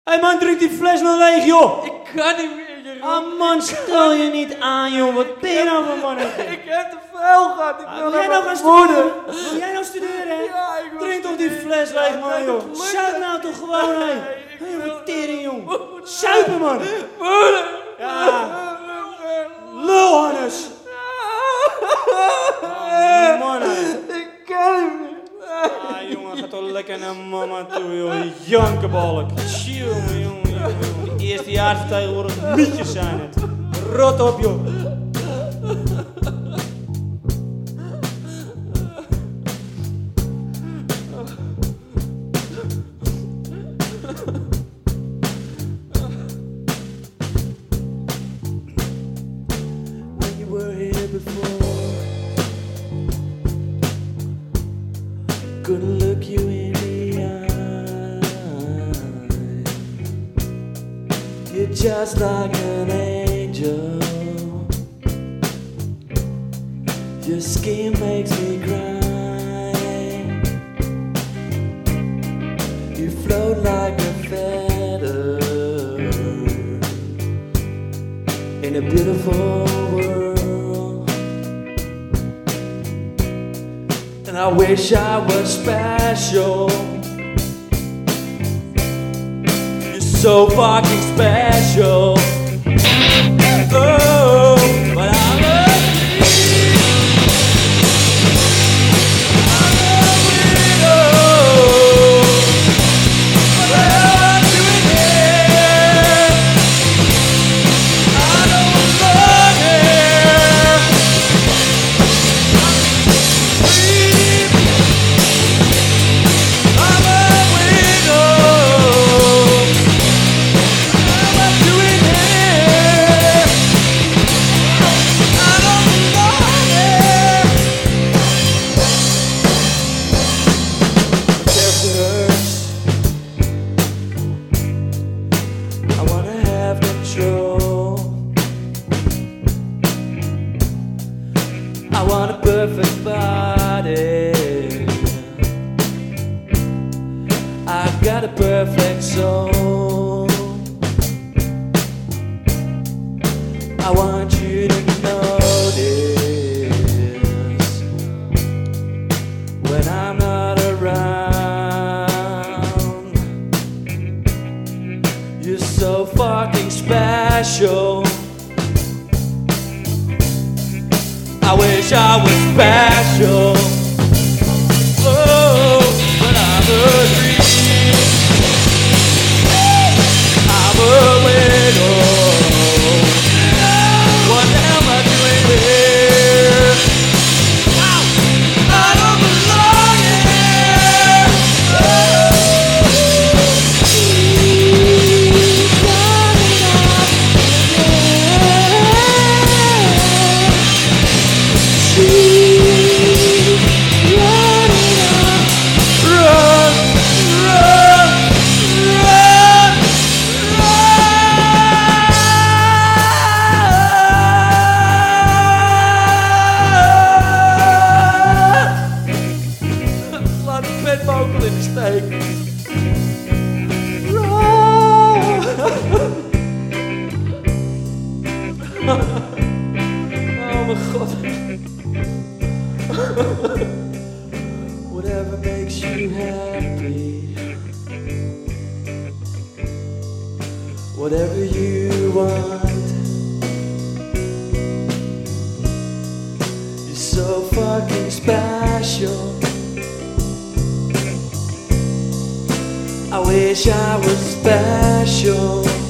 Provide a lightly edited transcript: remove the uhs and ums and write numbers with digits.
Hé man, drink die fles nou leeg, joh! Ik kan niet meer, Jeroen. Ah man, stel je niet aan, joh. Wat ben je nou voor man? Ik heb te veel gehad. Ik wil Wil jij nou gaan studeren? Wil jij nou studeren, hè? Ja, ik wil Drink toch die studeren. fles leeg, man, Ja, joh. dat lukt Zuip niet. nou toch gewoon, hè? ik Hé, wil- wat tering, jong. Zuipen, man. Moeder. Ja. Lul, Hannes. Oh, man, hè. Ik kan niet meer. Ah, jongen, ga toch lekker naar mama toe, joh. Jankenbalk. Jongen, jongen. De eerstejaars tegenwoordig mietjes zijn het. Rot op, joh. When you were here before, couldn't look you in the eye. You're just like an angel. Your skin makes me cry. You float like a feather in a beautiful world. And I wish I was special. You're so fucking special. Oh, but I'm a I wanna have control. I want a perfect body. I got a perfect soul. I want you to notice when I'm not around. You're so fucking special. I wish I was special. Oh, but I'm a dream. I'm a widow. What am I doing here? I don't belong here. Run, run, run, run. Laat de petmokel in de steek. Oh mijn god. Whatever makes you happy, whatever you want. You're so fucking special. I wish I was special.